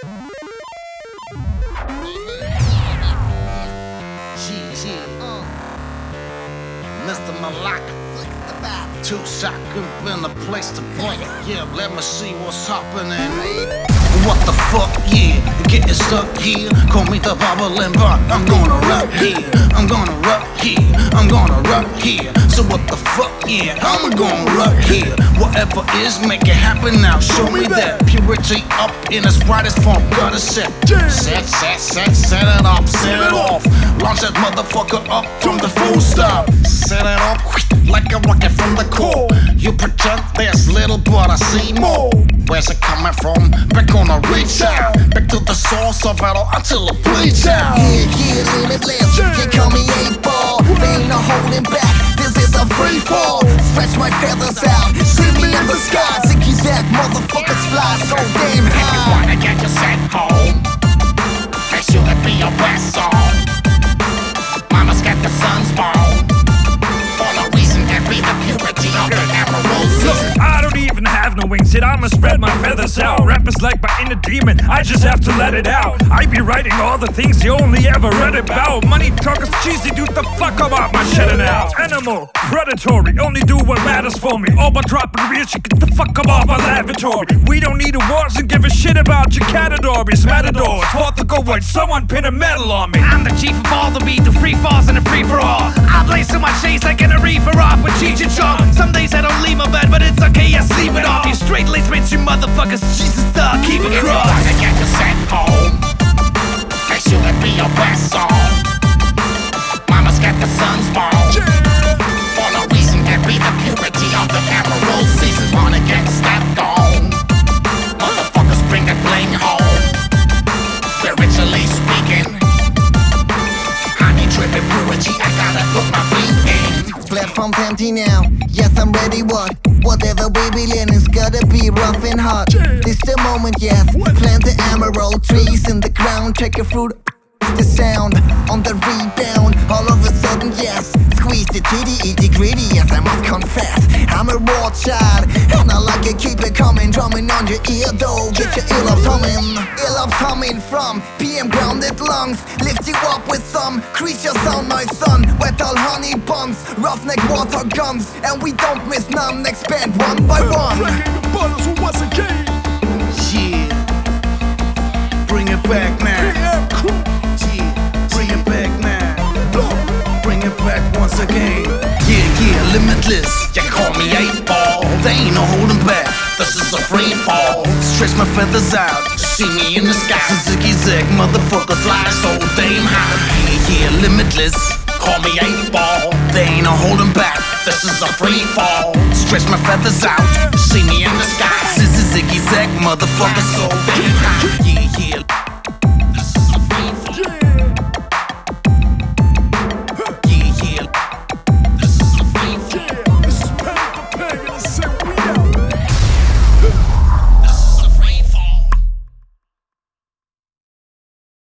Mr. Malaka, two shotgun been a place to point. Yeah, let me see what's happening. What the fuck, yeah, getting stuck here. Call me the bubbling butt. I'm gonna rock here, I'm gonna rock here, I'm gonna rock here. So what the fuck, yeah, I'm gonna rock here. Whatever is, make it happen now. Show me that purity up in its brightest form. Gotta set it up, set it off. Launch that motherfucker up from the full stop. Set it up like a rocket from the core. You pretend there's little, but I see more. Where's it coming from? Back on a reach out, back to the source of it all until it bleeds out. Yeah, limitless. You call me 8-ball. There ain't no holding back. This is a free fall. Stretch my feathers out. See me in the sky. Zicky Zack, motherfuckers fly so damn high. If you wanna get your set home, make sure it be your best song. Mama's got the sun's bone. For no reason, can be the purity of the emerald season. I don't even have no wings, yet I'ma spread my feathers out. Rap is like my inner demon, I just have to let it out. I be writing all the things you only ever read about. Money talkers cheesy, dude, the fuck about my shit now. Animal, predatory, only do what matters for me. All but dropping real shit, get the fuck up off my lavatory. We don't need awards and give a shit about your categories. Matadors, fought to go white, someone pin a medal on me. I'm the chief of all the beat, the free falls and the free for all. I blaze so much shades like in a reefer off with Cheech and Chong. Some days I don't leave my bed, but it's okay, I sleep it off. You straight laced mainstream motherfuckers, Jesus dog, keep it crossed. If you wanna get your set home, make sure it be your best song. Mama's got the sun's bone. For no reason, can be the purity of the emerald season. Wanna get stepped on, motherfuckers bring that bling home. Spiritually speaking, honey dripping purity, I gotta put my beat in. Platform's empty now. Yes, I'm ready. Whatever we be learning's gotta be rough and hard. This the moment, yes. Plant the emerald trees in the ground. Check your fruit. The sound on the rebound. All of a sudden, yes. Squeeze the itty gritty. Yes, I must confess, I'm a raw child, and I like it. Keep it coming, drumming on your ear though. Get your earlobes humming. Earlobes coming from PM grounded lungs. Lift you up with some. Crease your sound, my son. Wet all honey buns, roughneck water guns, and we don't miss none. Expand one by one. Breaking the bottles once again. Yeah, bring it back now. PM crew. Yeah, bring it back now. Bring it back once again. Yeah, limitless. You call me 8-ball. There ain't no holding back. This is a free fall. Stretch my feathers out. See me in the sky. Zicky Zack, motherfucker fly so damn high. Yeah, limitless. Call me 8-ball. There ain't no holding back. This is a free fall. Stretch my feathers out. See me in the sky. Zicky Zack, motherfucker so damn high. Yeah.